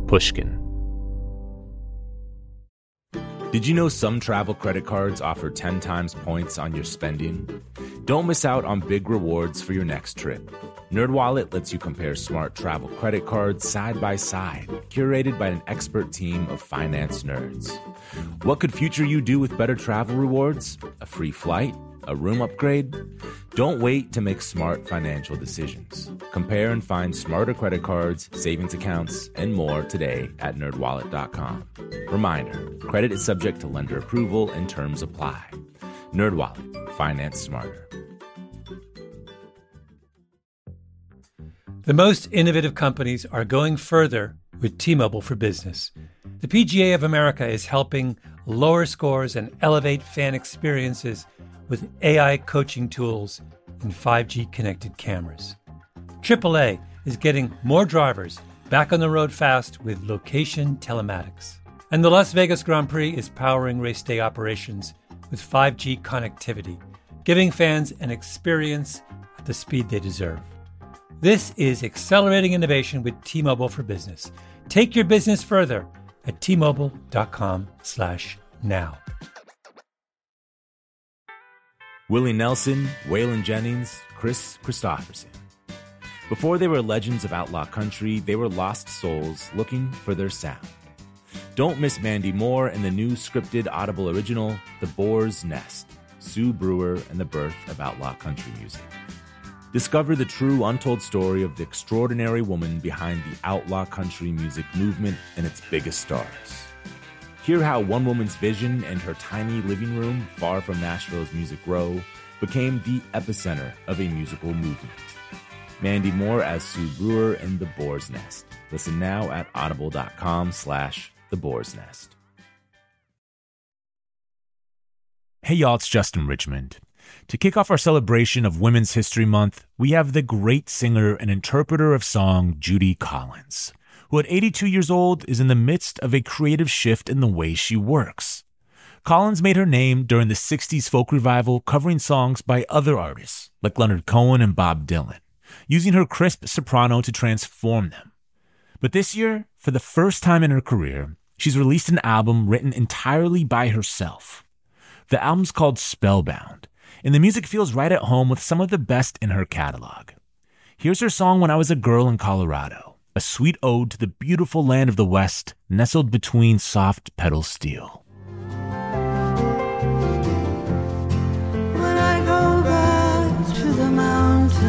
Pushkin. Did you know some travel credit cards offer 10 times points on your spending? Don't miss out on big rewards for your next trip. NerdWallet lets you compare smart travel credit cards side by side, curated by an expert team of finance nerds. What could future you do with better travel rewards? A free flight? A room upgrade? Don't wait to make smart financial decisions. Compare and find smarter credit cards, savings accounts, and more today at nerdwallet.com. Reminder, credit is subject to lender approval and terms apply. NerdWallet, finance smarter. The most innovative companies are going further with T-Mobile for Business. The PGA of America is helping lower scores and elevate fan experiences with AI coaching tools and 5G connected cameras. AAA is getting more drivers back on the road fast with location telematics. And the Las Vegas Grand Prix is powering race day operations with 5G connectivity, giving fans an experience at the speed they deserve. This is accelerating innovation with T-Mobile for Business. Take your business further at T-Mobile.com/now. Willie Nelson, Waylon Jennings, Chris Christopherson. Before they were legends of outlaw country, they were lost souls looking for their sound. Don't miss Mandy Moore in the new scripted Audible original, The Boar's Nest, Sue Brewer and the Birth of Outlaw Country Music. Discover the true untold story of the extraordinary woman behind the outlaw country music movement and its biggest stars. Hear how one woman's vision and her tiny living room, far from Nashville's Music Row, became the epicenter of a musical movement. Mandy Moore as Sue Brewer in The Boar's Nest. Listen now at audible.com/The Boar's Nest. Hey y'all, it's Justin Richmond. To kick off our celebration of Women's History Month, we have the great singer and interpreter of song, Judy Collins, who at 82 years old is in the midst of a creative shift in the way she works. Collins made her name during the 60s folk revival, covering songs by other artists like Leonard Cohen and Bob Dylan, using her crisp soprano to transform them. But this year, for the first time in her career, she's released an album written entirely by herself. The album's called Spellbound, and the music feels right at home with some of the best in her catalog. Here's her song When I Was a Girl in Colorado, a sweet ode to the beautiful land of the West, nestled between soft pedal steel. When I go back to the mountains,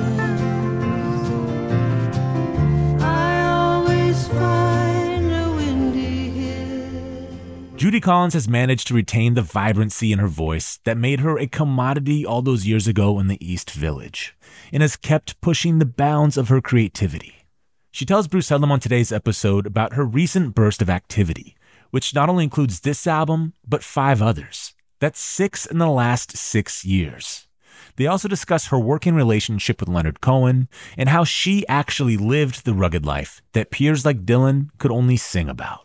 I always find a windy hill. Judy Collins has managed to retain the vibrancy in her voice that made her a commodity all those years ago in the East Village, and has kept pushing the bounds of her creativity. She tells Bruce Headlam on today's episode about her recent burst of activity, which not only includes this album, but 5 others. That's 6 in the last 6 years. They also discuss her working relationship with Leonard Cohen and how she actually lived the rugged life that peers like Dylan could only sing about.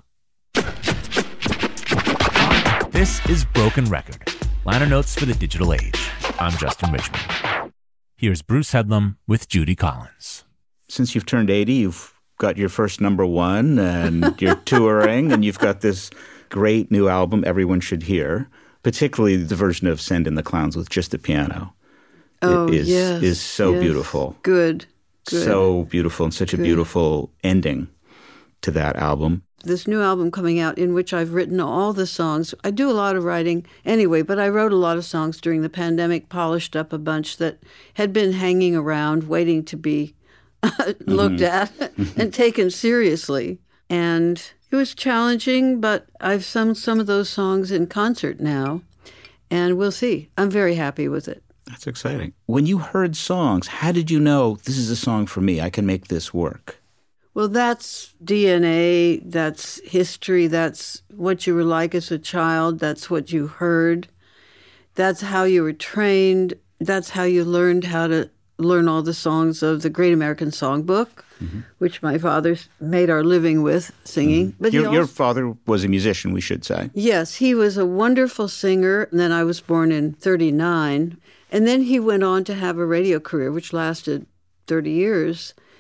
This is Broken Record, liner notes for the digital age. I'm Justin Richmond. Here's Bruce Headlam with Judy Collins. Since you've turned 80, you've got your first #1 and you're touring and you've got this great new album everyone should hear, particularly the version of Send in the Clowns with just the piano. Oh, it yes. is so beautiful. Good. So beautiful and such a beautiful ending to that album. This new album coming out in which I've written all the songs. I do a lot of writing anyway, but I wrote a lot of songs during the pandemic, polished up a bunch that had been hanging around waiting to be looked at and taken seriously. And it was challenging, but I've sung some of those songs in concert now, and we'll see. I'm very happy with it. That's exciting. When you heard songs, how did you know this is a song for me? I can make this work. Well, that's DNA, that's history, that's what you were like as a child, that's what you heard, that's how you were trained, that's how you learned how to learn all the songs of the Great American Songbook, which my father made our living with singing. But your father was a musician, we should say. Yes, he was a wonderful singer. And then I was born in 1939. And then he went on to have a radio career, which lasted 30 years.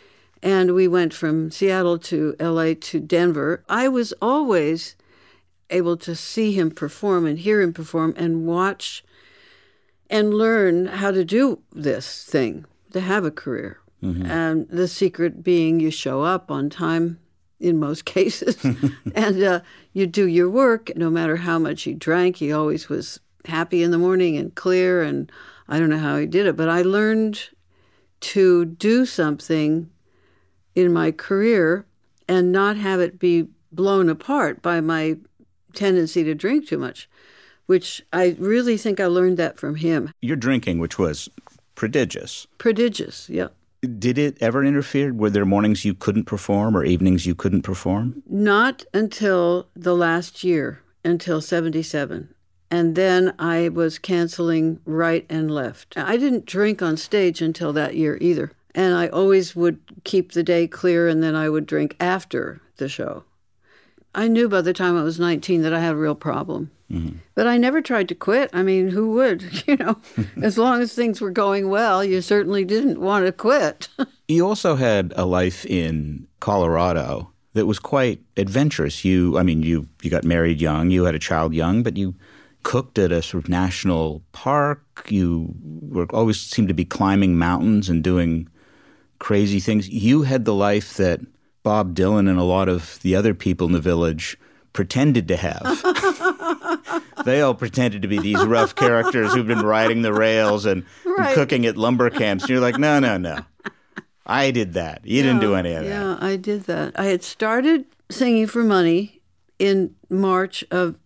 And we went from Seattle to LA to Denver. I was always able to see him perform and hear him perform and watch and learn how to do this thing, to have a career. And the secret being you show up on time in most cases, and you do your work. No matter how much he drank, he always was happy in the morning and clear, and I don't know how he did it, but I learned to do something in my career and not have it be blown apart by my tendency to drink too much, which I really think I learned that from him. Your drinking, which was prodigious. Prodigious, yeah. Did it ever interfere? Were there mornings you couldn't perform or evenings you couldn't perform? Not until the last year, until 77. And then I was canceling right and left. I didn't drink on stage until that year either. And I always would keep the day clear, and then I would drink after the show. I knew by the time I was 19 that I had a real problem. But I never tried to quit. I mean, who would? You know, as long as things were going well, you certainly didn't want to quit. You also had a life in Colorado that was quite adventurous. You got married young, you had a child young, but you cooked at a sort of national park. You always seemed to be climbing mountains and doing crazy things. You had the life that Bob Dylan and a lot of the other people in the Village pretended to have. They all pretended to be these rough characters who've been riding the rails and cooking at lumber camps. And you're like, no. I did that. You didn't do any of that. Yeah, I did that. I had started singing for money in March of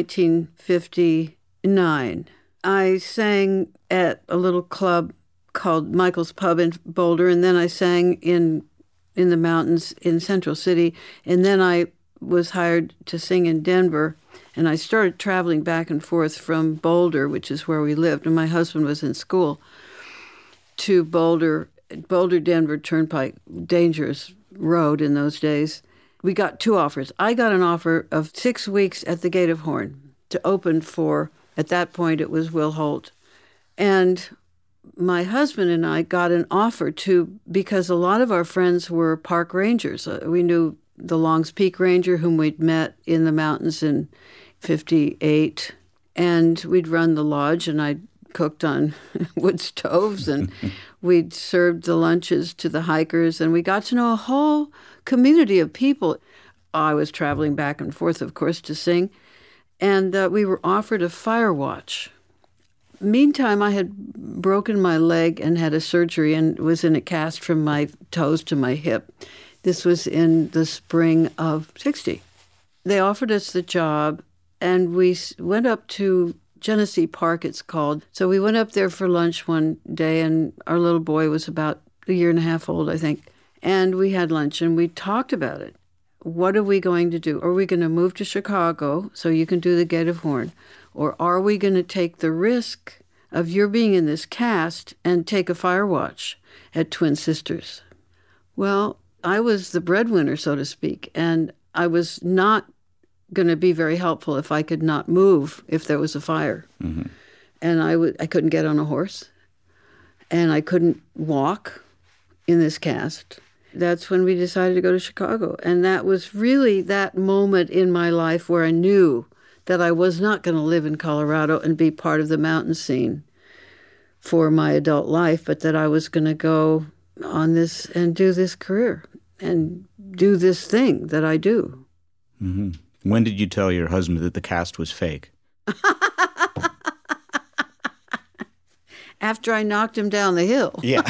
1959. I sang at a little club called Michael's Pub in Boulder, and then I sang in the mountains in Central City, and then I was hired to sing in Denver, and I started traveling back and forth from Boulder, which is where we lived, and my husband was in school, to Boulder, Denver Turnpike, dangerous road in those days. We got 2 offers. I got an offer of 6 weeks at the Gate of Horn to open for, at that point it was Will Holt. And my husband and I got an offer because a lot of our friends were park rangers. We knew the Longs Peak Ranger, whom we'd met in the mountains in 58, and we'd run the lodge, and I'd cooked on wood stoves, and we'd served the lunches to the hikers, and we got to know a whole community of people. I was traveling back and forth, of course, to sing, and we were offered a fire watch. Meantime, I had broken my leg and had a surgery and was in a cast from my toes to my hip. This was in the spring of 60. They offered us the job, and we went up to Genesee Park, it's called. So we went up there for lunch one day, and our little boy was about a year and a half old, I think. And we had lunch, and we talked about it. What are we going to do? Are we going to move to Chicago so you can do the Gate of Horn? Or are we going to take the risk of your being in this cast and take a fire watch at Twin Sisters? Well, I was the breadwinner, so to speak, and I was not going to be very helpful if I could not move if there was a fire. And I couldn't get on a horse, and I couldn't walk in this cast. That's when we decided to go to Chicago, and that was really that moment in my life where I knew that I was not going to live in Colorado and be part of the mountain scene for my adult life, but that I was going to go on this and do this career and do this thing that I do. When did you tell your husband that the cast was fake? After I knocked him down the hill. Yeah.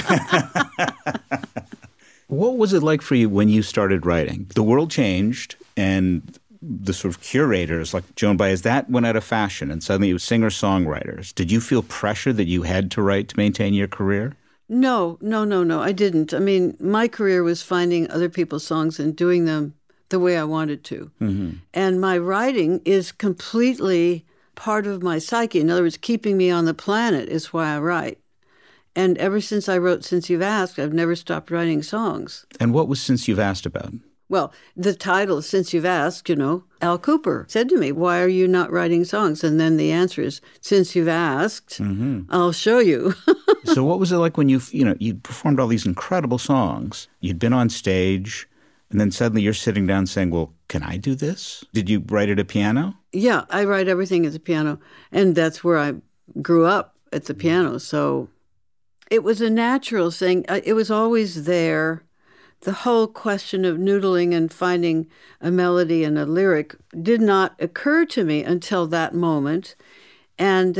What was it like for you when you started writing? The world changed, and the sort of curators like Joan Baez, that went out of fashion, and suddenly it was singer-songwriters. Did you feel pressure that you had to write to maintain your career? No, I didn't. I mean, my career was finding other people's songs and doing them the way I wanted to. And my writing is completely part of my psyche. In other words, keeping me on the planet is why I write. And ever since I wrote Since You've Asked, I've never stopped writing songs. And what was Since You've Asked about? Well, the title, Since You've Asked, Al Cooper said to me, why are you not writing songs? And then the answer is, since you've asked, I'll show you. So what was it like when you'd performed all these incredible songs, you'd been on stage, and then suddenly you're sitting down saying, well, can I do this? Did you write at a piano? Yeah, I write everything at the piano, and that's where I grew up, at the piano. So it was a natural thing. It was always there. The whole question of noodling and finding a melody and a lyric did not occur to me until that moment. And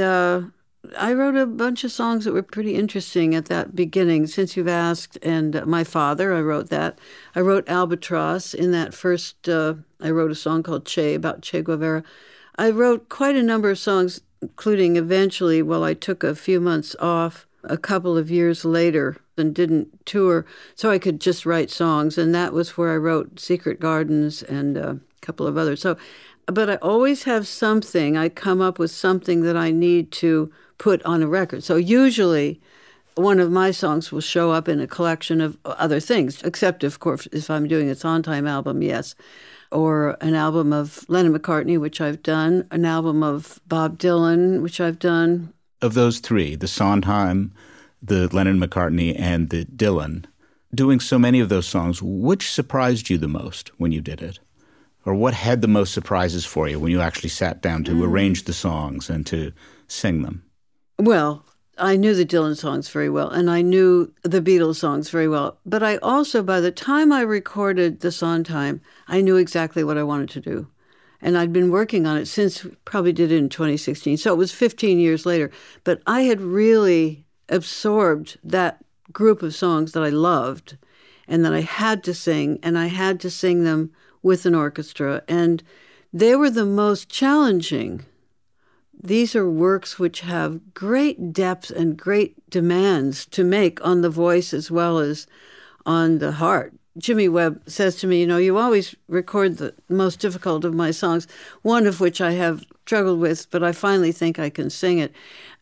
I wrote a bunch of songs that were pretty interesting at that beginning, since you've asked. And My Father, I wrote that. I wrote Albatross. In that first, I wrote a song called Che, about Che Guevara. I wrote quite a number of songs, including eventually, while I took a few months off a couple of years later and didn't tour, so I could just write songs. And that was where I wrote Secret Gardens and a couple of others. So, but I always have something. I come up with something that I need to put on a record. So usually one of my songs will show up in a collection of other things, except, of course, if I'm doing a Sondheim album, yes. Or an album of Lennon McCartney, which I've done, an album of Bob Dylan, which I've done. Of those three, the Sondheim, the Lennon McCartney, and the Dylan, doing so many of those songs, which surprised you the most when you did it? Or what had the most surprises for you when you actually sat down to arrange the songs and to sing them? Well, I knew the Dylan songs very well, and I knew the Beatles songs very well. But I also, by the time I recorded the Sondheim, I knew exactly what I wanted to do. And I'd been working on it since, probably did it in 2016. So it was 15 years later. But I had really absorbed that group of songs that I loved and that I had to sing, and I had to sing them with an orchestra. And they were the most challenging. These are works which have great depth and great demands to make on the voice as well as on the heart. Jimmy Webb says to me, you always record the most difficult of my songs, one of which I have struggled with, but I finally think I can sing it,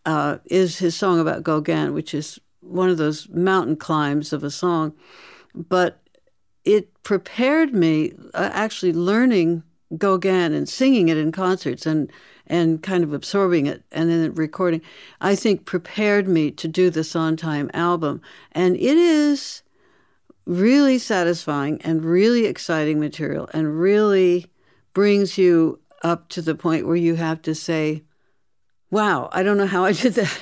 is his song about Gauguin, which is one of those mountain climbs of a song. But it prepared me, actually learning Gauguin and singing it in concerts and kind of absorbing it and then recording, I think prepared me to do the Sondheim album. And it is really satisfying and really exciting material and really brings you up to the point where you have to say, wow, I don't know how I did that.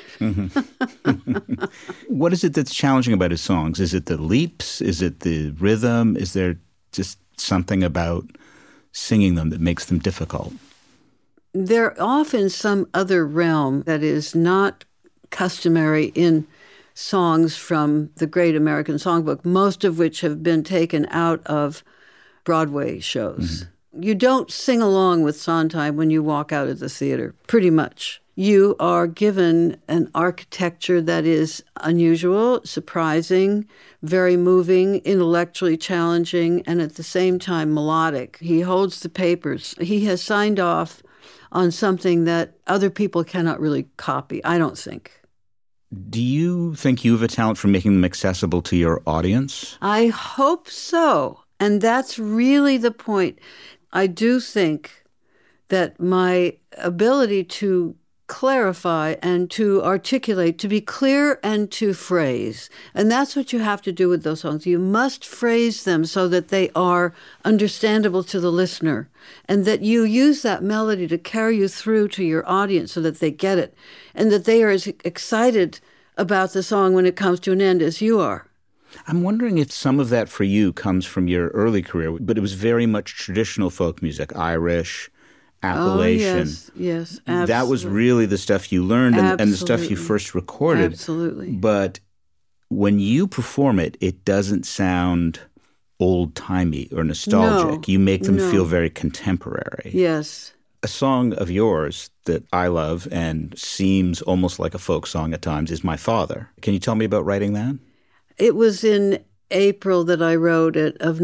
Mm-hmm. What is it that's challenging about his songs? Is it the leaps? Is it the rhythm? Is there just something about singing them that makes them difficult? They're off in some other realm that is not customary in songs from the Great American Songbook, most of which have been taken out of Broadway shows. Mm-hmm. You don't sing along with Sondheim when you walk out of the theater, pretty much. You are given an architecture that is unusual, surprising, very moving, intellectually challenging, and at the same time melodic. He holds the papers. He has signed off on something that other people cannot really copy, I don't think. Do you think you have a talent for making them accessible to your audience? I hope so. And that's really the point. I do think that my ability to clarify and to articulate, to be clear and to phrase. And that's what you have to do with those songs. You must phrase them so that they are understandable to the listener and that you use that melody to carry you through to your audience so that they get it and that they are as excited about the song when it comes to an end as you are. I'm wondering if some of that for you comes from your early career, but it was very much traditional folk music, Irish, Appalachian. Oh, yes, absolutely. That was really the stuff you learned and the stuff you first recorded. Absolutely. But when you perform it, it doesn't sound old-timey or nostalgic. No, you make them no. feel very contemporary. Yes. A song of yours that I love and seems almost like a folk song at times is My Father. Can you tell me about writing that? It was in April that I wrote it of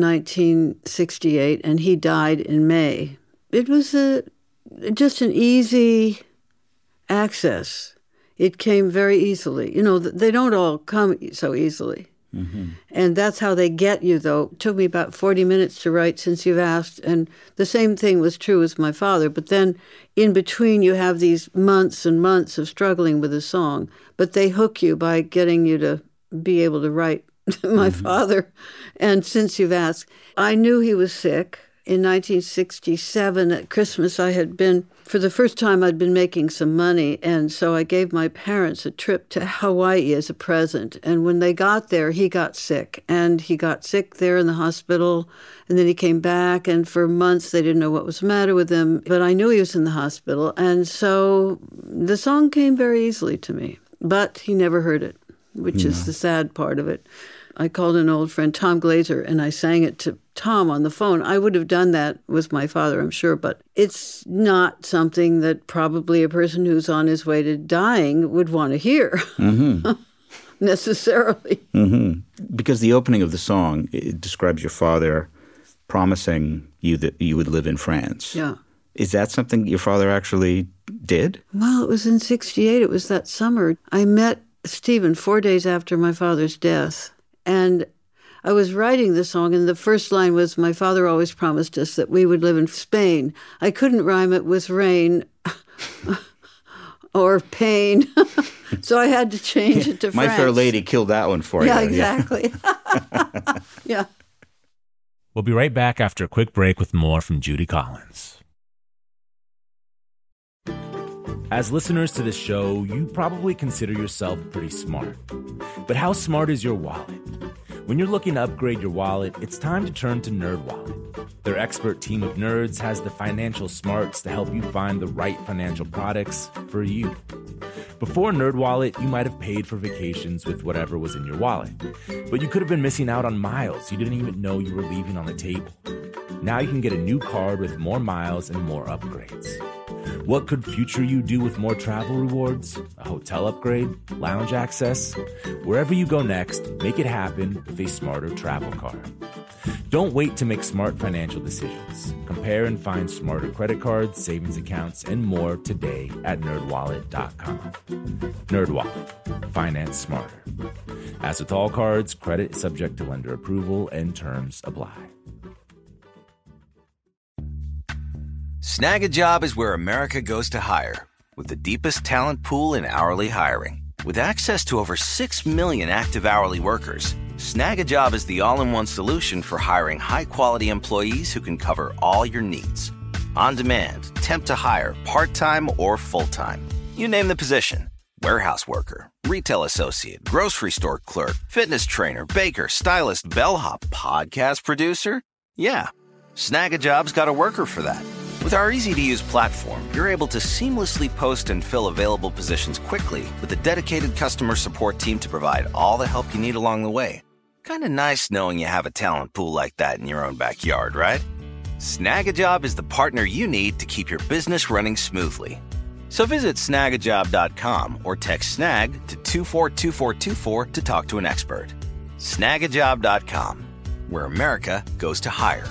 1968, and he died in May. It was just an easy access. It came very easily. They don't all come so easily. And that's how they get you, though. It took me about 40 minutes to write Since You've Asked, and the same thing was true with my father. But then in between, you have these months and months of struggling with a song, but they hook you by getting you to be able to write my father. And Since You've Asked, I knew he was sick. In 1967, at Christmas, for the first time, I'd been making some money, and so I gave my parents a trip to Hawaii as a present. And when they got there, he got sick, and he got sick there in the hospital, and then he came back, and for months they didn't know what was the matter with him, but I knew he was in the hospital, and so the song came very easily to me. But he never heard it, which is the sad part of it. I called an old friend, Tom Glazer, and I sang it to Tom on the phone. I would have done that with my father, I'm sure, but it's not something that probably a person who's on his way to dying would want to hear necessarily. Because the opening of the song, it describes your father promising you that you would live in France. Yeah. Is that something your father actually did? Well, it was in 1968. It was that summer. I met Stephen 4 days after my father's death. And I was writing the song, and the first line was, my father always promised us that we would live in Spain. I couldn't rhyme it with rain or pain, so I had to change it to My France. Fair Lady killed that one for you. Yeah, exactly. Yeah. We'll be right back after a quick break with more from Judy Collins. As listeners to this show, you probably consider yourself pretty smart. But how smart is your wallet? When you're looking to upgrade your wallet, it's time to turn to NerdWallet. Their expert team of nerds has the financial smarts to help you find the right financial products for you. Before NerdWallet, you might have paid for vacations with whatever was in your wallet. But you could have been missing out on miles you didn't even know you were leaving on the table. Now you can get a new card with more miles and more upgrades. What could future you do with more travel rewards? A hotel upgrade? Lounge access? Wherever you go next, make it happen with a smarter travel card. Don't wait to make smart financial decisions. Compare and find smarter credit cards, savings accounts, and more today at NerdWallet.com. NerdWallet. Finance smarter. As with all cards, credit is subject to lender approval and terms apply. Snag a Job is where America goes to hire, with the deepest talent pool in hourly hiring. With access to over 6 million active hourly workers, Snag a Job is the all-in-one solution for hiring high-quality employees who can cover all your needs. On demand, temp to hire, part-time or full-time. You name the position. Warehouse worker, retail associate, grocery store clerk, fitness trainer, baker, stylist, bellhop, podcast producer. Yeah, Snag a Job's got a worker for that. With our easy-to-use platform, you're able to seamlessly post and fill available positions quickly with a dedicated customer support team to provide all the help you need along the way. Kind of nice knowing you have a talent pool like that in your own backyard, right? Snag-a-Job is the partner you need to keep your business running smoothly. So visit snagajob.com or text snag to 242424 to talk to an expert. Snagajob.com, where America goes to hire.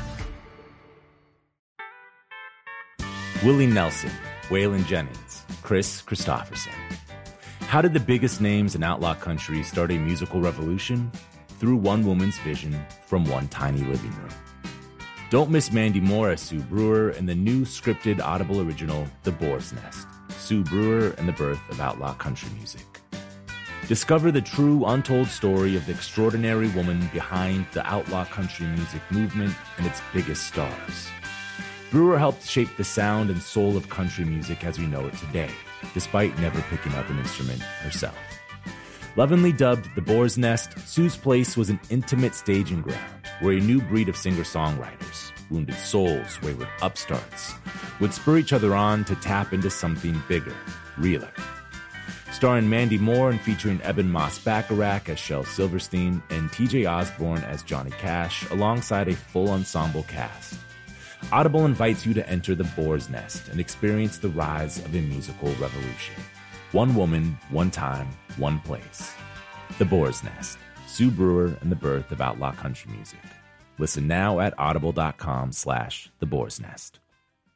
Willie Nelson, Waylon Jennings, Chris Christopherson. How did the biggest names in outlaw country start a musical revolution? Through one woman's vision from one tiny living room. Don't miss Mandy Moore as Sue Brewer in the new scripted Audible original, The Boar's Nest, Sue Brewer and the Birth of Outlaw Country Music. Discover the true, untold story of the extraordinary woman behind the outlaw country music movement and its biggest stars. Brewer helped shape the sound and soul of country music as we know it today, despite never picking up an instrument herself. Lovingly dubbed The Boar's Nest, Sue's Place was an intimate staging ground where a new breed of singer-songwriters, wounded souls, wayward upstarts, would spur each other on to tap into something bigger, realer. Starring Mandy Moore and featuring Eben Moss-Bacharach as Shel Silverstein and TJ Osborne as Johnny Cash, alongside a full ensemble cast. Audible invites you to enter The Boar's Nest and experience the rise of a musical revolution. One woman, one time, one place. The Boar's Nest, Sue Brewer and the Birth of Outlaw Country Music. Listen now at audible.com/The Boar's Nest.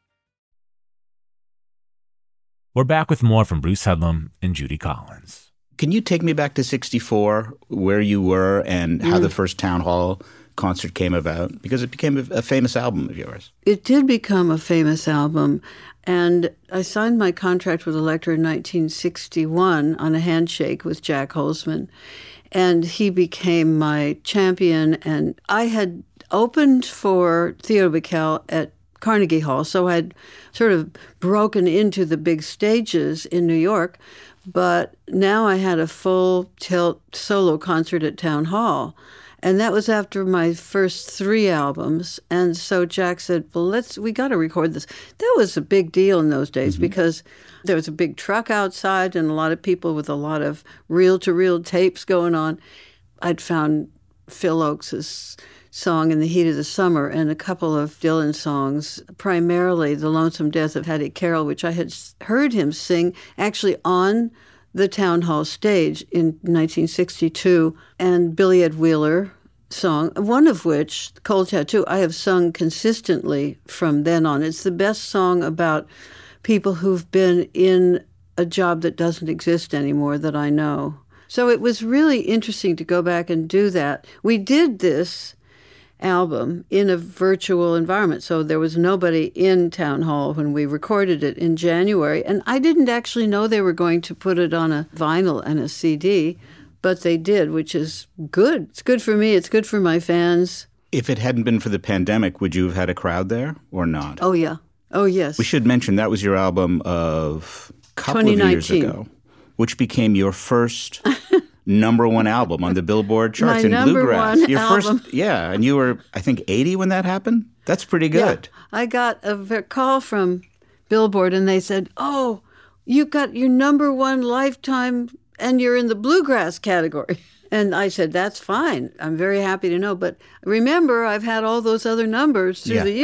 We're back with more from Bruce Headlam and Judy Collins. Can you take me back to 64, where you were and how the first Town Hall concert came about? Because it became a famous album of yours. It did become a famous album. And I signed my contract with Elektra in 1961 on a handshake with Jack Holzman. And he became my champion. And I had opened for Theo Bickel at Carnegie Hall, so I'd sort of broken into the big stages in New York. But now I had a full tilt solo concert at Town Hall. And that was after my first 3 albums. And so Jack said, well, we got to record this. That was a big deal in those days because there was a big truck outside and a lot of people with a lot of reel-to-reel tapes going on. I'd found Phil Oakes' song In the Heat of the Summer and a couple of Dylan songs, primarily The Lonesome Death of Hattie Carroll, which I had heard him sing actually on the Town Hall stage in 1962, and Billy Ed Wheeler song, one of which, Cold Tattoo, I have sung consistently from then on. It's the best song about people who've been in a job that doesn't exist anymore that I know. So it was really interesting to go back and do that. We did this album in a virtual environment. So there was nobody in Town Hall when we recorded it in January. And I didn't actually know they were going to put it on a vinyl and a CD, but they did, which is good. It's good for me. It's good for my fans. If it hadn't been for the pandemic, would you have had a crowd there or not? Oh, yeah. Oh, yes. We should mention that was your album of a couple of years ago, which became your first number 1 album on the Billboard charts in bluegrass. Your album. First, yeah, and you were, I think, 80 when that happened. That's pretty good. Yeah. I got a call from Billboard, and they said, "Oh, you got your number 1 lifetime, and you're in the bluegrass category." And I said, "That's fine. I'm very happy to know. But remember, I've had all those other numbers through the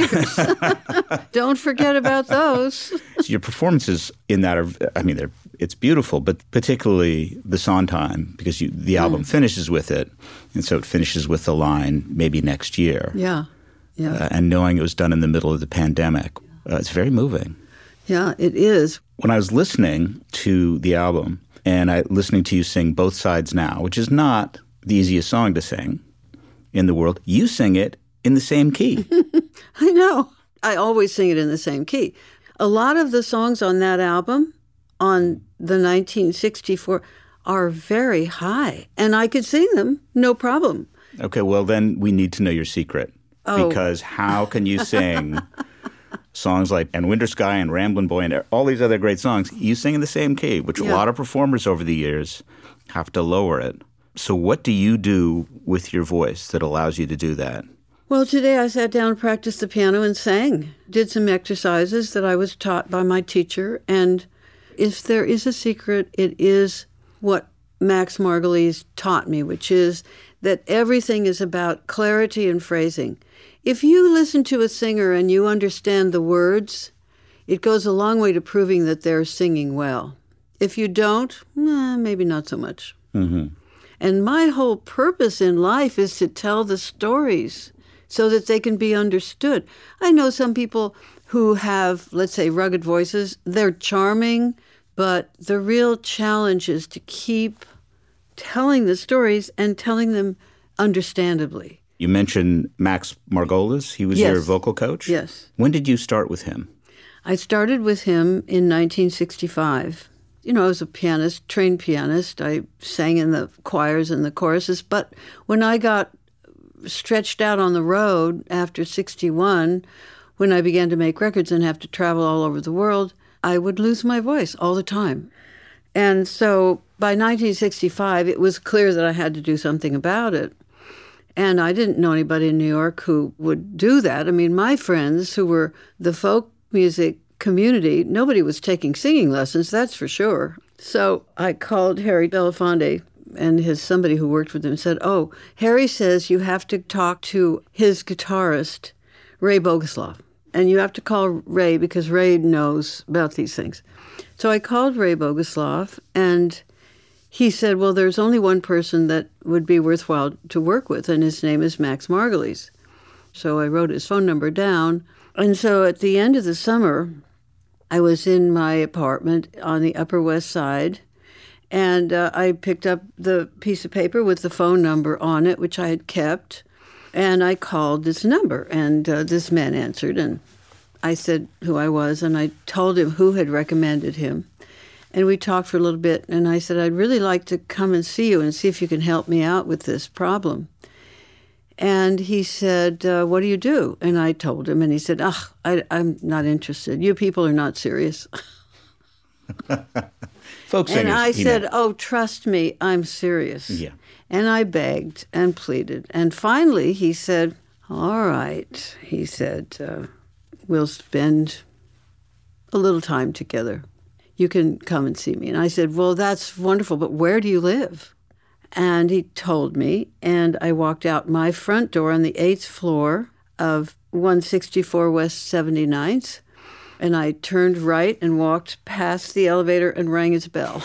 years. Don't forget about those." So your performances in that are, it's beautiful, but particularly the Sondheim, because the album finishes with it, and so it finishes with the line, maybe next year. Yeah, yeah. And knowing it was done in the middle of the pandemic, it's very moving. Yeah, it is. When I was listening to the album, and listening to you sing Both Sides Now, which is not the easiest song to sing in the world, you sing it in the same key. I know. I always sing it in the same key. A lot of the songs on that album, on the 1964, are very high, and I could sing them, no problem. Okay, well, then we need to know your secret. Oh. Because how can you sing songs like And Winter Sky and Ramblin' Boy and all these other great songs, you sing in the same key, which a lot of performers over the years have to lower it. So what do you do with your voice that allows you to do that? Well, today I sat down and practiced the piano and sang. Did some exercises that I was taught by my teacher. And if there is a secret, it is what Max Margulies taught me, which is that everything is about clarity and phrasing. If you listen to a singer and you understand the words, it goes a long way to proving that they're singing well. If you don't, maybe not so much. Mm-hmm. And my whole purpose in life is to tell the stories so that they can be understood. I know some people who have, let's say, rugged voices. They're charming, but the real challenge is to keep telling the stories and telling them understandably. You mentioned Max Margolis. He was your vocal coach? Yes. When did you start with him? I started with him in 1965. I was a pianist, trained pianist. I sang in the choirs and the choruses. But when I got stretched out on the road after 61, when I began to make records and have to travel all over the world, I would lose my voice all the time. And so by 1965, it was clear that I had to do something about it. And I didn't know anybody in New York who would do that. I mean, my friends who were the folk music community, nobody was taking singing lessons, that's for sure. So I called Harry Belafonte and somebody who worked with him said, "Oh, Harry says you have to talk to his guitarist, Ray Boguslav. And you have to call Ray because Ray knows about these things." So I called Ray Boguslav, and he said, "Well, there's only one person that would be worthwhile to work with, and his name is Max Margulies." So I wrote his phone number down. And so at the end of the summer, I was in my apartment on the Upper West Side, And I picked up the piece of paper with the phone number on it, which I had kept, and I called this number, and this man answered, and I said who I was, and I told him who had recommended him. And we talked for a little bit, and I said, I'd really like to come and see you and see if you can help me out with this problem. And he said, what do you do? And I told him, and he said, I'm not interested. You people are not serious. Folk singers, and I said, oh, trust me, I'm serious. Yeah. And I begged and pleaded. And finally he said, all right. He said, we'll spend a little time together. You can come and see me. And I said, well, that's wonderful, but where do you live? And he told me, and I walked out my front door on the 8th floor of 164 West 79th, and I turned right and walked past the elevator and rang his bell.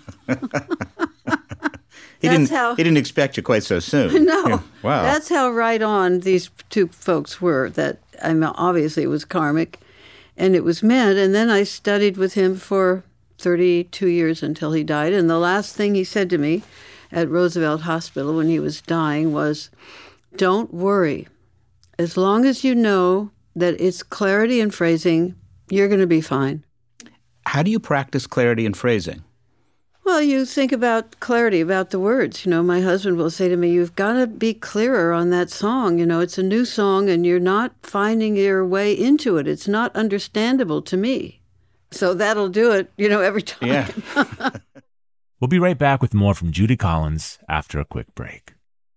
He didn't expect you quite so soon. No. Yeah. Wow. That's how right on these two folks were. That obviously it was karmic, and it was meant. And then I studied with him for 32 years until he died. And the last thing he said to me at Roosevelt Hospital when he was dying was, don't worry. As long as you know that it's clarity and phrasing, you're going to be fine. How do you practice clarity and phrasing? Well, you think about clarity, about the words. My husband will say to me, you've got to be clearer on that song. It's a new song and you're not finding your way into it. It's not understandable to me. So that'll do it, every time. Yeah. We'll be right back with more from Judy Collins after a quick break.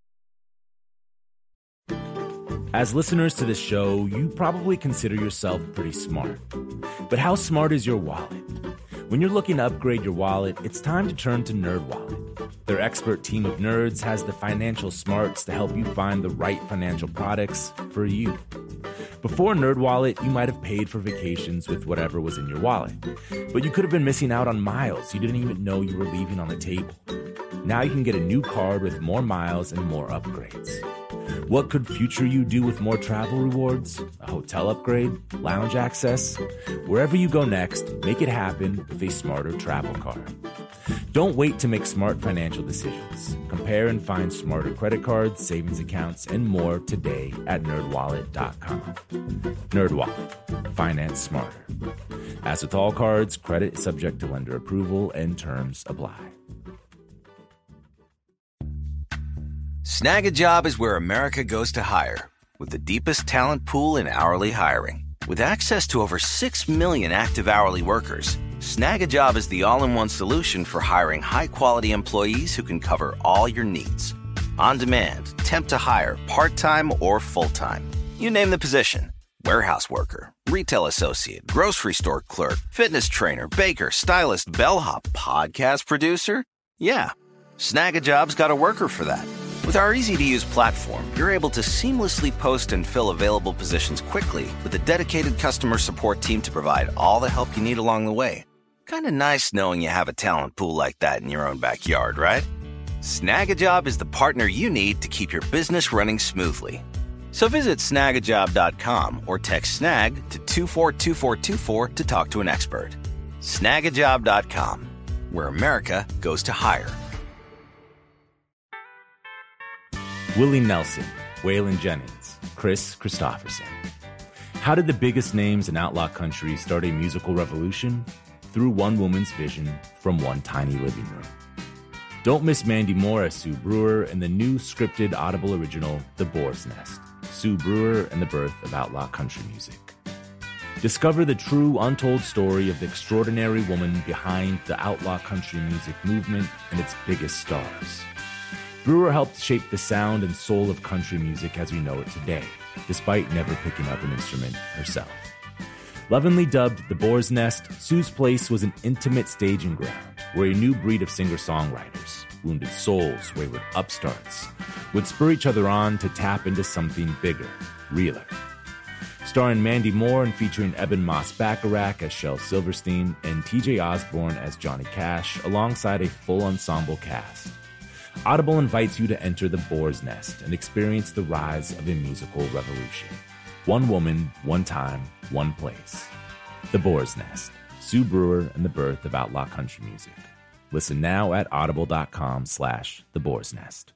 As listeners to this show, you probably consider yourself pretty smart. But how smart is your wallet? When you're looking to upgrade your wallet, it's time to turn to NerdWallet. Their expert team of nerds has the financial smarts to help you find the right financial products for you. Before NerdWallet, you might have paid for vacations with whatever was in your wallet. But you could have been missing out on miles you didn't even know you were leaving on the table. Now you can get a new card with more miles and more upgrades. What could future you do with more travel rewards? A hotel upgrade? Lounge access? Wherever you go next, make it happen with a smarter travel card. Don't wait to make smart financial decisions. Compare and find smarter credit cards, savings accounts, and more today at nerdwallet.com. NerdWallet. Finance smarter. As with all cards, credit is subject to lender approval and terms apply. Snag a Job is where America goes to hire, with the deepest talent pool in hourly hiring. With access to over 6 million active hourly workers, Snag a Job is the all-in-one solution for hiring high-quality employees who can cover all your needs. On demand, temp to hire, part-time or full-time. You name the position. Warehouse worker, retail associate, grocery store clerk, fitness trainer, baker, stylist, bellhop, podcast producer. Yeah, Snag a Job's got a worker for that. With our easy-to-use platform, you're able to seamlessly post and fill available positions quickly with a dedicated customer support team to provide all the help you need along the way. Kind of nice knowing you have a talent pool like that in your own backyard, right? Snag a Job is the partner you need to keep your business running smoothly. So visit snagajob.com or text snag to 242424 to talk to an expert. Snagajob.com, where America goes to hire. Willie Nelson, Waylon Jennings, Chris Christopherson. How did the biggest names in outlaw country start a musical revolution? Through one woman's vision from one tiny living room. Don't miss Mandy Moore as Sue Brewer in the new scripted Audible original, The Boar's Nest, Sue Brewer and the Birth of Outlaw Country Music. Discover the true, untold story of the extraordinary woman behind the outlaw country music movement and its biggest stars. Brewer helped shape the sound and soul of country music as we know it today, despite never picking up an instrument herself. Lovingly dubbed The Boar's Nest, Sue's place was an intimate staging ground where a new breed of singer-songwriters, wounded souls, wayward upstarts, would spur each other on to tap into something bigger, realer. Starring Mandy Moore and featuring Eben Moss-Bacharach as Shel Silverstein and TJ Osborne as Johnny Cash, alongside a full ensemble cast. Audible invites you to enter the Boar's Nest and experience the rise of a musical revolution. One woman, one time, one place. The Boar's Nest, Sue Brewer and the Birth of Outlaw Country Music. Listen now at audible.com/The Boar's Nest.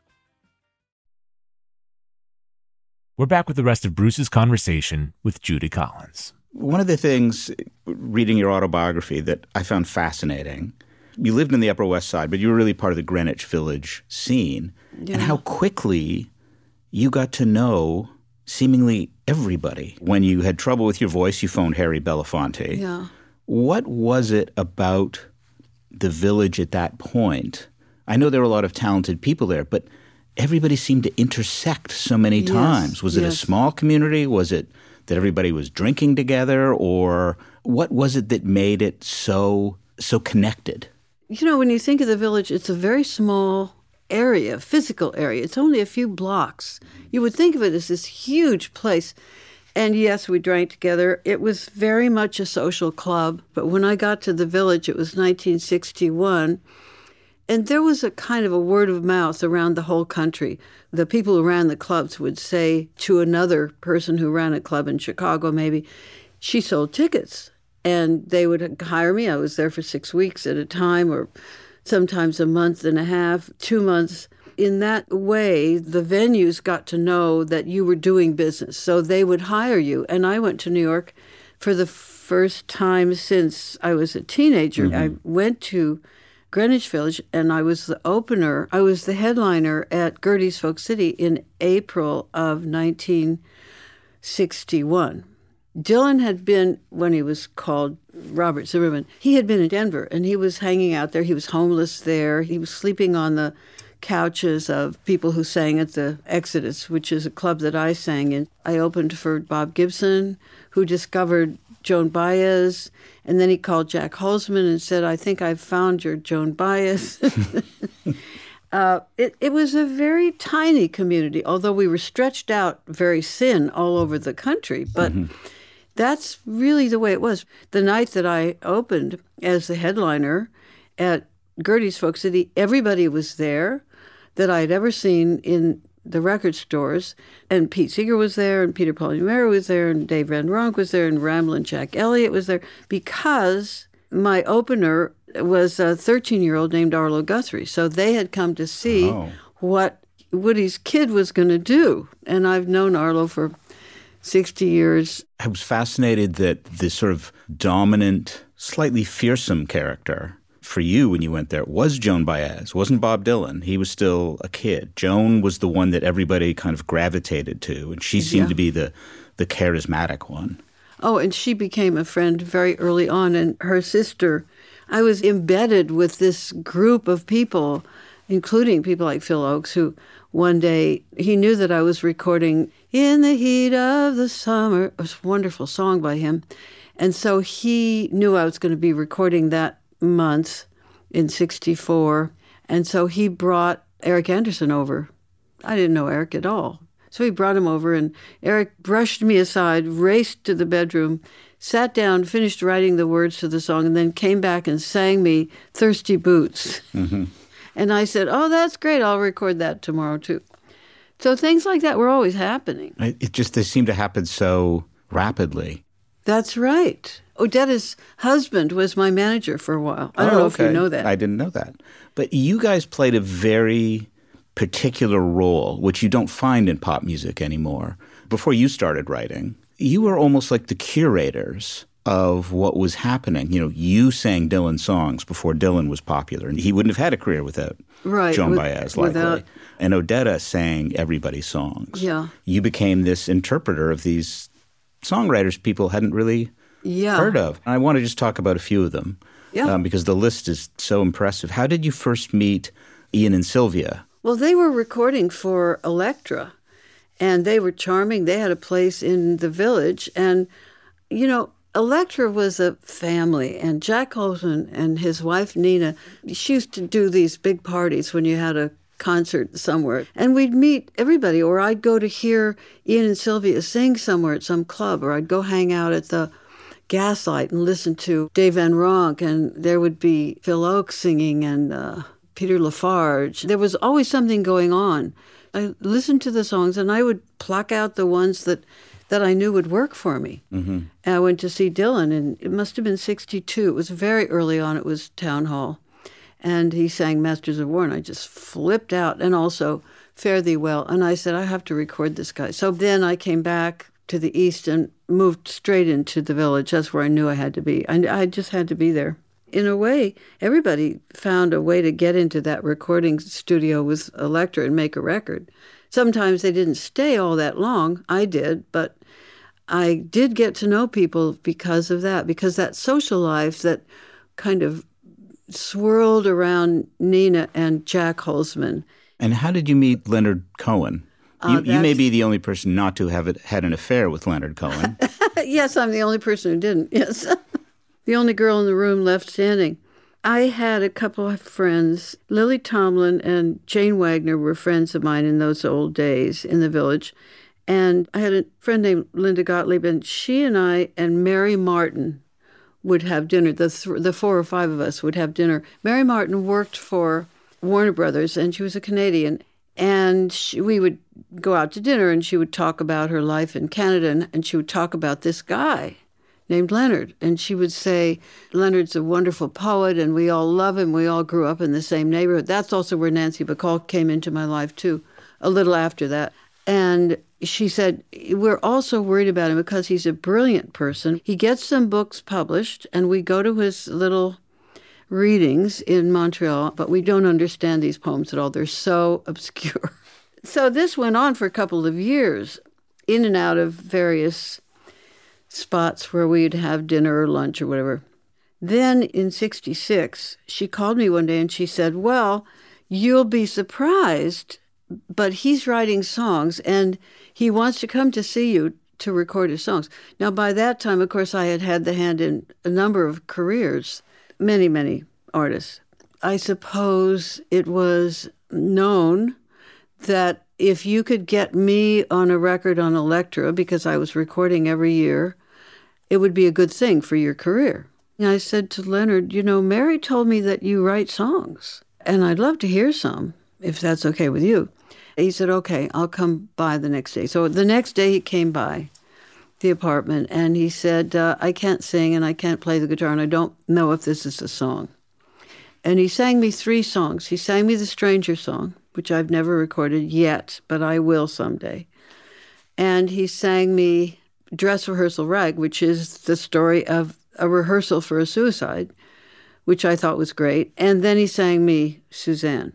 We're back with the rest of Bruce's conversation with Judy Collins. One of the things, reading your autobiography, that I found fascinating, you lived in the Upper West Side, but you were really part of the Greenwich Village scene, and how quickly you got to know seemingly everybody. When you had trouble with your voice, you phoned Harry Belafonte. Yeah. What was it about the Village at that point? I know there were a lot of talented people there, but everybody seemed to intersect so many times. Was it a small community? Was it that everybody was drinking together? Or what was it that made it so connected? You know, when you think of the Village, it's a very small area, physical area. It's only a few blocks. You would think of it as this huge place. And yes, we drank together. It was very much a social club. But when I got to the Village, it was 1961. And there was a kind of a word of mouth around the whole country. The people who ran the clubs would say to another person who ran a club in Chicago, maybe, she sold tickets. And they would hire me. I was there for 6 weeks at a time, or sometimes a month and a half, 2 months. In that way, the venues got to know that you were doing business, so they would hire you. And I went to New York for the first time since I was a teenager. Mm-hmm. I went to Greenwich Village, and I was the opener. I was the headliner at Gerde's Folk City in April of 1961. Dylan had been, when he was called Robert Zimmerman, he had been in Denver, and he was hanging out there. He was homeless there. He was sleeping on the couches of people who sang at the Exodus, which is a club that I sang in. I opened for Bob Gibson, who discovered Joan Baez, and then he called Jack Holzman and said, I think I've found your Joan Baez. It was a very tiny community, although we were stretched out very thin all over the country. But that's really the way it was. The night that I opened as the headliner at Gerde's Folk City, everybody was there that I had ever seen in the record stores. And Pete Seeger was there, and Peter Paul Numero was there, and Dave Van Ronk was there, and Ramblin' Jack Elliott was there, because my opener was a 13-year-old named Arlo Guthrie. So they had come to see what Woody's kid was going to do. And I've known Arlo for 60 years. I was fascinated that this sort of dominant, slightly fearsome character for you when you went there was Joan Baez, wasn't Bob Dylan. He was still a kid. Joan was the one that everybody kind of gravitated to, and she seemed to be the charismatic one. Oh, and she became a friend very early on, and her sister. I was embedded with this group of people, including people like Phil Ochs, who one day, he knew that I was recording In the Heat of the Summer. It was a wonderful song by him. And so he knew I was going to be recording that month in 64. And so he brought Eric Anderson over. I didn't know Eric at all. So he brought him over, and Eric brushed me aside, raced to the bedroom, sat down, finished writing the words to the song, and then came back and sang me Thirsty Boots. Mm-hmm. And I said, oh, that's great. I'll record that tomorrow, too. So things like that were always happening. They seem to happen so rapidly. That's right. Odetta's husband was my manager for a while. I don't know if you know that. I didn't know that. But you guys played a very particular role, which you don't find in pop music anymore. Before you started writing, you were almost like the curators of what was happening. You know, you sang Dylan songs before Dylan was popular, and he wouldn't have had a career without Joan Baez, likely. And Odetta sang everybody's songs. Yeah. You became this interpreter of these songwriters people hadn't really heard of. And I want to just talk about a few of them because the list is so impressive. How did you first meet Ian and Sylvia? Well, they were recording for Elektra, and they were charming. They had a place in the Village. And, you know, Elektra was a family, and Jack Holzman and his wife, Nina, she used to do these big parties when you had a concert somewhere. And we'd meet everybody, or I'd go to hear Ian and Sylvia sing somewhere at some club, or I'd go hang out at the Gaslight and listen to Dave Van Ronk, and there would be Phil Ochs singing and Peter Lafarge. There was always something going on. I listened to the songs, and I would pluck out the ones that I knew would work for me. Mm-hmm. And I went to see Dylan, and it must have been 62. It was very early on. It was Town Hall. And he sang Masters of War, and I just flipped out, and also Fare Thee Well. And I said, I have to record this guy. So then I came back to the East and moved straight into the Village. That's where I knew I had to be. I just had to be there. In a way, everybody found a way to get into that recording studio with Elektra and make a record. Sometimes they didn't stay all that long. I did, but I did get to know people because of that, because that social life that kind of swirled around Nina and Jack Holzman. And how did you meet Leonard Cohen? You may be the only person not to have had an affair with Leonard Cohen. Yes, I'm the only person who didn't, yes. The only girl in the room left standing. I had a couple of friends. Lily Tomlin and Jane Wagner were friends of mine in those old days in the Village. And I had a friend named Linda Gottlieb, and she and I and Mary Martin would have dinner. The 4 or 5 of us would have dinner. Mary Martin worked for Warner Brothers, and she was a Canadian. And we would go out to dinner, and she would talk about her life in Canada, and she would talk about this guy named Leonard. And she would say, Leonard's a wonderful poet, and we all love him. We all grew up in the same neighborhood. That's also where Nancy Bacall came into my life, too, a little after that. And she said, we're also worried about him because he's a brilliant person. He gets some books published, and we go to his little readings in Montreal, but we don't understand these poems at all. They're so obscure. So this went on for a couple of years, in and out of various spots where we'd have dinner or lunch or whatever. Then in 1966, she called me one day and she said, well, you'll be surprised, but he's writing songs and he wants to come to see you to record his songs. Now, by that time, of course, I had the hand in a number of careers, many, many artists. I suppose it was known that if you could get me on a record on Elektra, because I was recording every year, it would be a good thing for your career. And I said to Leonard, Mary told me that you write songs, and I'd love to hear some, if that's okay with you. He said, okay, I'll come by the next day. So the next day he came by the apartment, and he said, I can't sing and I can't play the guitar, and I don't know if this is a song. And he sang me 3 songs. He sang me the Stranger song, which I've never recorded yet, but I will someday. And he sang me Dress Rehearsal Rag, which is the story of a rehearsal for a suicide, which I thought was great. And then he sang me Suzanne.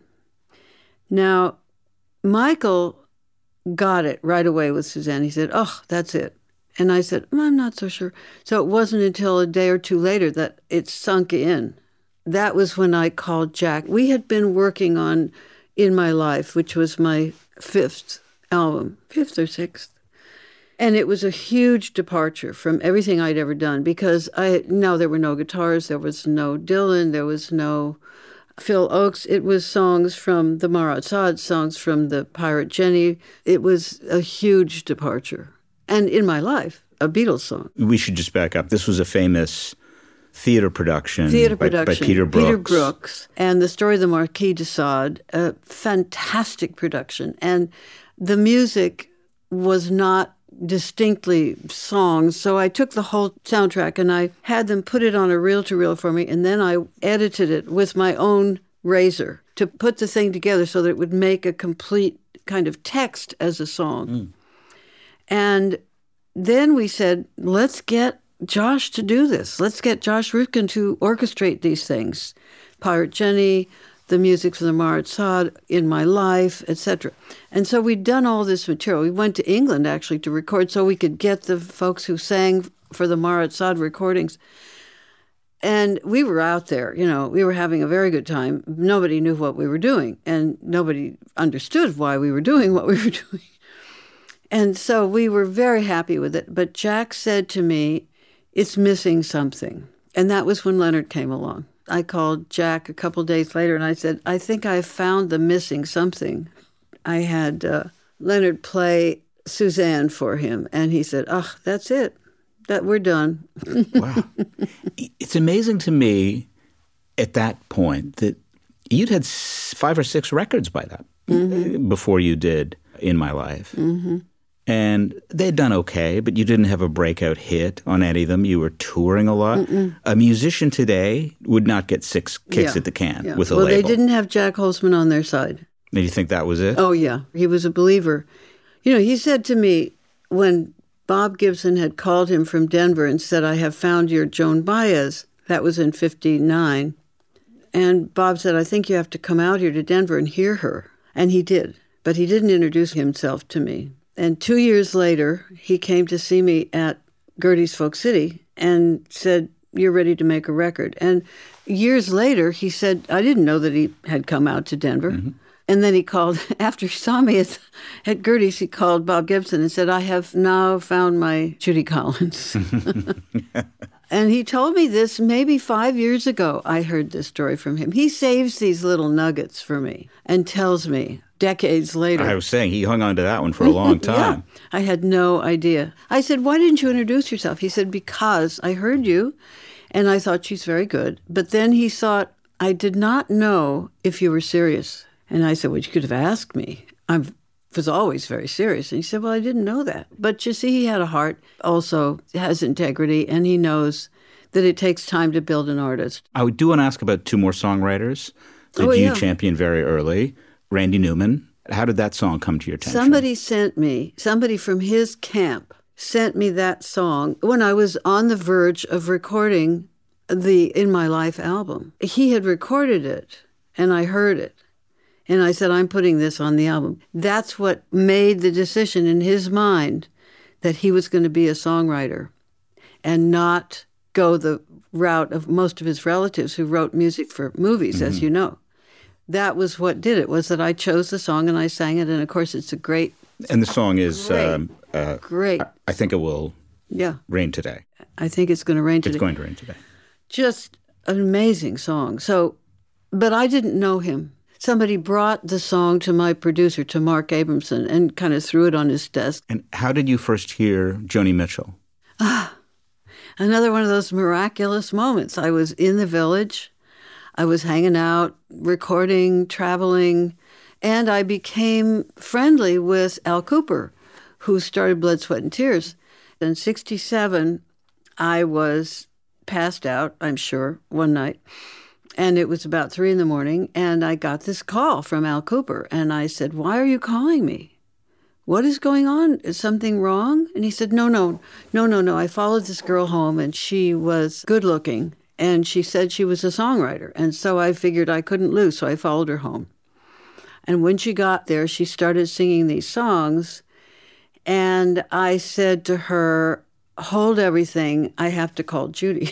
Now, Michael got it right away with Suzanne. He said, oh, that's it. And I said, I'm not so sure. So it wasn't until a day or two later that it sunk in. That was when I called Jack. We had been working on In My Life, which was my 5th album, 5th or 6th. And it was a huge departure from everything I'd ever done because there were no guitars, there was no Dylan, there was no Phil Ochs. It was songs from the Marat Sade, songs from the Pirate Jenny. It was a huge departure. And In My Life, a Beatles song. We should just back up. This was a famous theater production by Peter Brooks. Peter Brooks. And The Story of the Marquis de Sade, a fantastic production. And the music was not distinctly songs. So I took the whole soundtrack and I had them put it on a reel-to-reel for me, and then I edited it with my own razor to put the thing together so that it would make a complete kind of text as a song. Mm. And then we said, let's get Josh to do this. Let's get Josh Rifkin to orchestrate these things. Pirate Jenny, the music for the Marat Sade, In My Life, etc. And so we'd done all this material. We went to England, actually, to record so we could get the folks who sang for the Marat Sade recordings. And we were out there, we were having a very good time. Nobody knew what we were doing, and nobody understood why we were doing what we were doing. And so we were very happy with it. But Jack said to me, it's missing something. And that was when Leonard came along. I called Jack a couple days later and I said, I think I found the missing something. I had Leonard play Suzanne for him. And he said, oh, that's it. We're done. Wow. It's amazing to me at that point that you'd had 5 or 6 records by that before you did In My Life. Mm-hmm. And they'd done okay, but you didn't have a breakout hit on any of them. You were touring a lot. A musician today would not get 6 kicks at the can with a label. Well, they didn't have Jack Holzman on their side. And you think that was it? Oh, yeah. He was a believer. You know, he said to me when Bob Gibson had called him from Denver and said, I have found your Joan Baez. That was in 1959. And Bob said, I think you have to come out here to Denver and hear her. And he did. But he didn't introduce himself to me. And 2 years later, he came to see me at Gerde's Folk City and said, you're ready to make a record. And years later, he said, I didn't know that he had come out to Denver. And then he called, after he saw me at Gerde's, he called Bob Gibson and said, I have now found my Judy Collins. And he told me this maybe 5 years ago. I heard this story from him. He saves these little nuggets for me and tells me decades later. I was saying he hung on to that one for a long time. Yeah. I had no idea. I said, why didn't you introduce yourself? He said, because I heard you and I thought she's very good. But then he thought, I did not know if you were serious. And I said, well, you could have asked me. I was always very serious. And he said, well, I didn't know that. But you see, he had a heart, also has integrity, and he knows that it takes time to build an artist. I do want to ask about 2 more songwriters that you championed very early. Randy Newman. How did that song come to your attention? Somebody from his camp sent me that song when I was on the verge of recording the In My Life album. He had recorded it, and I heard it. And I said, I'm putting this on the album. That's what made the decision in his mind that he was going to be a songwriter and not go the route of most of his relatives who wrote music for movies, as you know. That was what did it, was that I chose the song and I sang it. And, of course, it's a great... And the song is... great. I think it will rain today. I think it's going to rain today. It's going to rain today. Just an amazing song. So, but I didn't know him. Somebody brought the song to my producer, to Mark Abramson, and kind of threw it on his desk. And how did you first hear Joni Mitchell? Another one of those miraculous moments. I was in the Village. I was hanging out, recording, traveling, and I became friendly with Al Cooper, who started Blood, Sweat, and Tears. In 1967, I was passed out, I'm sure, one night. And it was about 3 a.m, and I got this call from Al Cooper. And I said, why are you calling me? What is going on? Is something wrong? And he said, no. I followed this girl home, and she was good looking. And she said she was a songwriter. And so I figured I couldn't lose, so I followed her home. And when she got there, she started singing these songs. And I said to her, hold everything. I have to call Judy.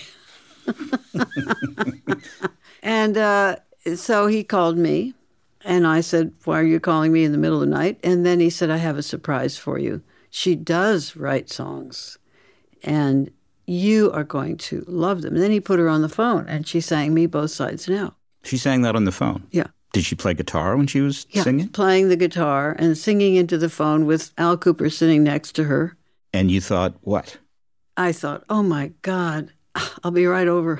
And so he called me, and I said, why are you calling me in the middle of the night? And then he said, I have a surprise for you. She does write songs, and you are going to love them. And then he put her on the phone, and she sang me Both Sides Now. She sang that on the phone? Yeah. Did she play guitar when she was singing? Playing the guitar and singing into the phone with Al Cooper sitting next to her. And you thought, what? I thought, oh, my God, I'll be right over.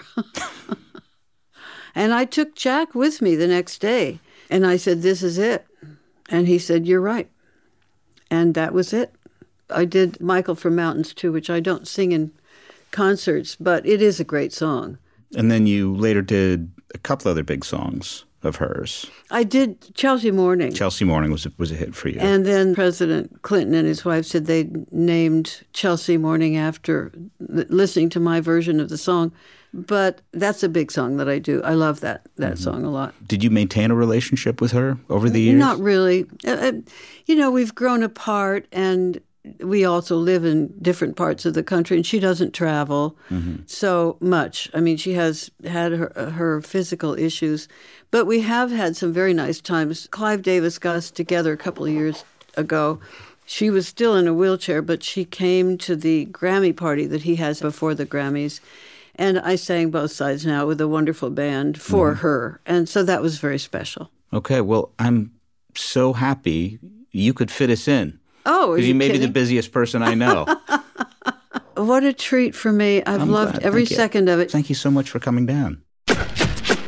And I took Jack with me the next day, and I said, this is it. And he said, you're right. And that was it. I did Michael from Mountains, too, which I don't sing in concerts, but it is a great song. And then you later did a couple other big songs of hers. I did Chelsea Morning. Chelsea Morning was a hit for you. And then President Clinton and his wife said they named Chelsea Morning after listening to my version of the song. But that's a big song that I do. I love that song a lot. Did you maintain a relationship with her over the years? Not really. We've grown apart, and we also live in different parts of the country, and she doesn't travel so much. I mean, she has had her physical issues, but we have had some very nice times. Clive Davis got us together a couple of years ago. She was still in a wheelchair, but she came to the Grammy party that he has before the Grammys. And I sang Both Sides Now with a wonderful band for her. And so that was very special. Okay, well, I'm so happy you could fit us in. Oh, are you may kidding? be the busiest person I know. What a treat for me. I'm loved glad. every Thank you. second of it. Thank you so much for coming down.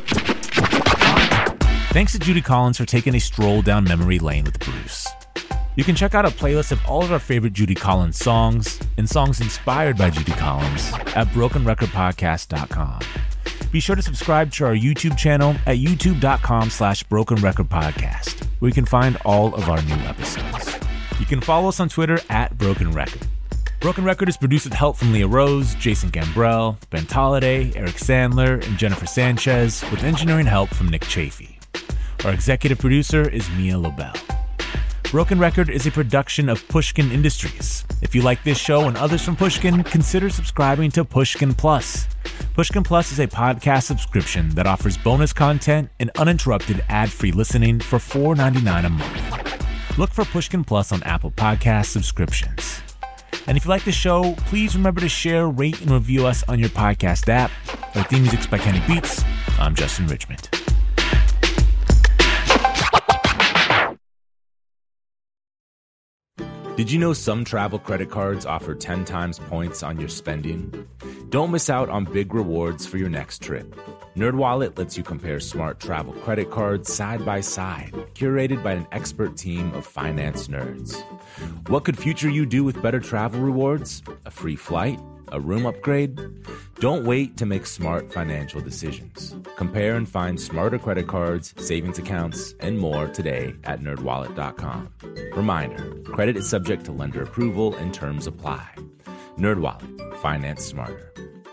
Thanks to Judy Collins for taking a stroll down memory lane with Bruce. You can check out a playlist of all of our favorite Judy Collins songs and songs inspired by Judy Collins at brokenrecordpodcast.com. Be sure to subscribe to our YouTube channel at youtube.com/brokenrecordpodcast, where you can find all of our new episodes. You can follow us on Twitter at Broken Record. Broken Record is produced with help from Leah Rose, Jason Gambrell, Ben Tolliday, Eric Sandler, and Jennifer Sanchez, with engineering help from Nick Chafee. Our executive producer is Mia Lobel. Broken Record is a production of Pushkin Industries. If you like this show and others from Pushkin, consider subscribing to Pushkin Plus. Pushkin Plus is a podcast subscription that offers bonus content and uninterrupted ad-free listening for $4.99 a month. Look for Pushkin Plus on Apple Podcast subscriptions. And if you like the show, please remember to share, rate, and review us on your podcast app. Our theme music's by Kenny Beats. I'm Justin Richmond. Did you know some travel credit cards offer 10 times points on your spending? Don't miss out on big rewards for your next trip. NerdWallet lets you compare smart travel credit cards side by side, curated by an expert team of finance nerds. What could future you do with better travel rewards? A free flight? A room upgrade? Don't wait to make smart financial decisions. Compare and find smarter credit cards, savings accounts, and more today at nerdwallet.com. Reminder, credit is subject to lender approval and terms apply. NerdWallet, finance smarter.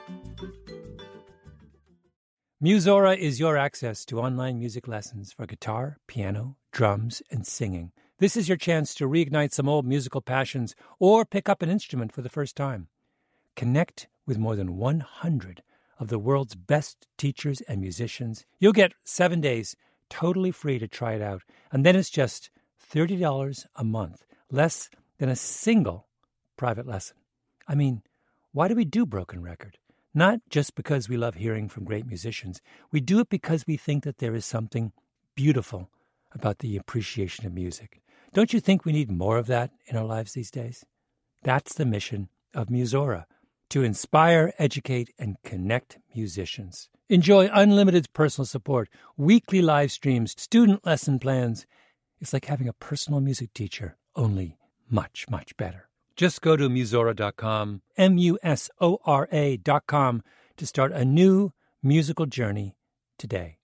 Musora is your access to online music lessons for guitar, piano, drums, and singing. This is your chance to reignite some old musical passions or pick up an instrument for the first time. Connect with more than 100 of the world's best teachers and musicians. You'll get 7 days totally free to try it out, and then it's just $30 a month, less than a single private lesson. I mean, why do we do Broken Record? Not just because we love hearing from great musicians. We do it because we think that there is something beautiful about the appreciation of music. Don't you think we need more of that in our lives these days? That's the mission of Musora, to inspire, educate, and connect musicians. Enjoy unlimited personal support, weekly live streams, student lesson plans. It's like having a personal music teacher, only much, much better. Just go to Musora.com, Musora.com, to start a new musical journey today.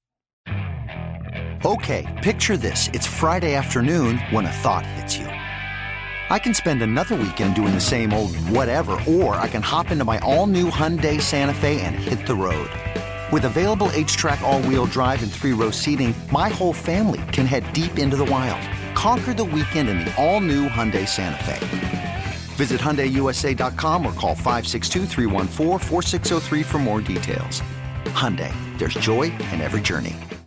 Okay, picture this. It's Friday afternoon when a thought hits you. I can spend another weekend doing the same old whatever, or I can hop into my all-new Hyundai Santa Fe and hit the road. With available H-Track all-wheel drive and 3-row seating, my whole family can head deep into the wild. Conquer the weekend in the all-new Hyundai Santa Fe. Visit HyundaiUSA.com or call 562-314-4603 for more details. Hyundai, there's joy in every journey.